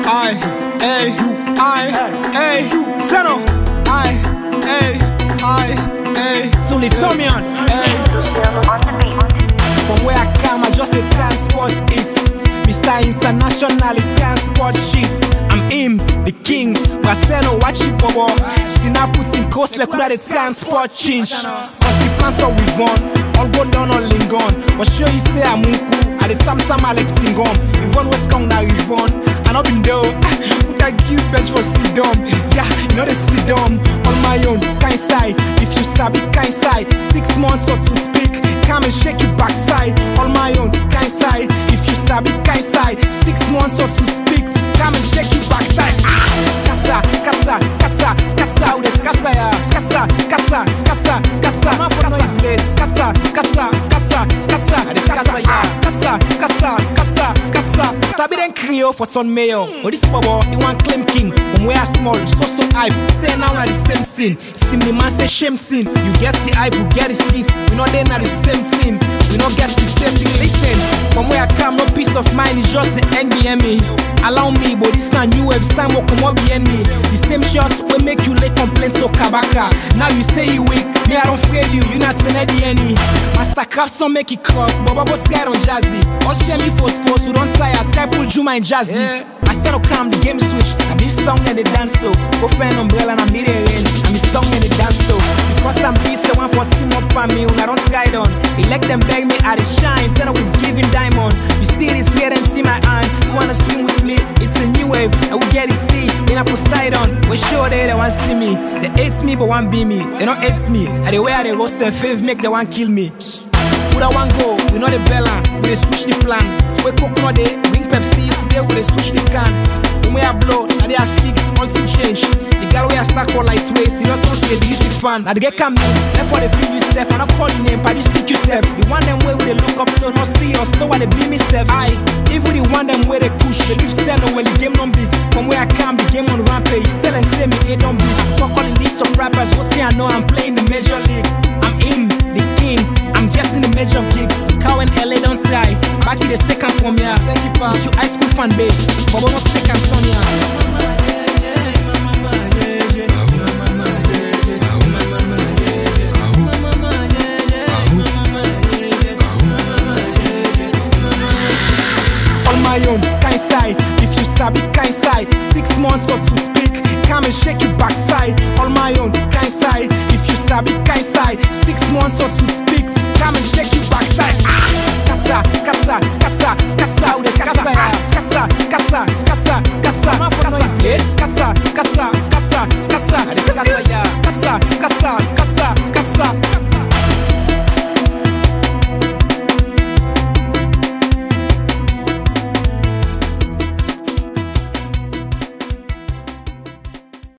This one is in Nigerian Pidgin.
Zeno, Sully Tomian, From where I come, I just a transport it. Mr. International, it's transport shit. I'm him, the king, but Zeno, watch it, bobo. Sina put in coast, like who the transport change. Cause the plans are with one, all go down on Lingon. But sure you say I'm Munku, at the Samsam Alex Singom. Yvonne was come now, Yvonne. And I've been there, would I give bench for Sidom? Yeah, you know the Sidom. On my own, kind side. If you sabi kind side, 6 months or to speak, come and shake your backside. On my own, kind side. If you sabi kind side, 6 months or to speak, come and shake your backside. Scatter, scatter, scatter, scatter, with the scatter, yeah. Scatter, scatter, scatter, scatter. Man for no place. Scatter, scatter, scatter, scatter, the scatter, yeah. Scatter, scatter, scatter, scatter. Sabi den Creole for son mayor. But this bobo, the one claim king. From where I small, so hype. Say now na the same thing. Steam the man say shame sin. You get the hype, you get the seat. We know they na the same thing. We not get the same thing. Listen, from where I come, no peace of mind. It's just the NBME. Allow me, but this na new wave. Time will come up behind me. The same shots will make you lay complaints so kabaka. Now you say you weak, me I don't fail you. You not send any. Mastercraft some make it cross, but go scared on Jazzy. All send me force, you don't tire. Sky pull Juma and Jazzy. Yeah. I stand up calm, the game switch. I be song and the dance so. Go find umbrella and I'm needing rain. I'm a song and the dance so. Because I'm beat, so one for team up on me, I don't sky down. They let them beg me at the shine, then I was giving diamond. You see this here and see my hand. You wanna swim with me? It's a new wave, I will get it see. In a Poseidon, we sure they want see me. They hate me but want be me. They don't hate me. And the way they go say fave make they want kill me. Who that one go? We know the bella. We they switch the plan. We cook no day, bring Pepsi. Today we they switch the can. When we are blow, and they are 6, until change. The girl we are stuck for lightweight. You don't say this big fan. Now they get come in. Therefore they feel yourself. And I call your name, but you stick yourself. The one them way they look up so not see us. So why they be myself. Even the one them way they push. They live selling when the game don't be. From where I come, the game on rampage. Sell and say me, it don't be. Fuck all the list of rappers. What say I know I'm playing the major league. I'm in, the king. I'm getting the major gigs. Cow and LA don't say. Back in the second from here. It's your high school fan base. But we're not second son here. On my own, kind side. If you sabi kind side, 6 months or to speak, come and shake your backside. On my own, kind side. If you sabi kind side, 6 months or to speak, come and shake your backside. Scatter, scatter, scatter, scatter, with the scatter, yeah. Scatter, scatter, scatter, scatter. Man for no place. Scatter, scatter, scatter, scatter, the scatter,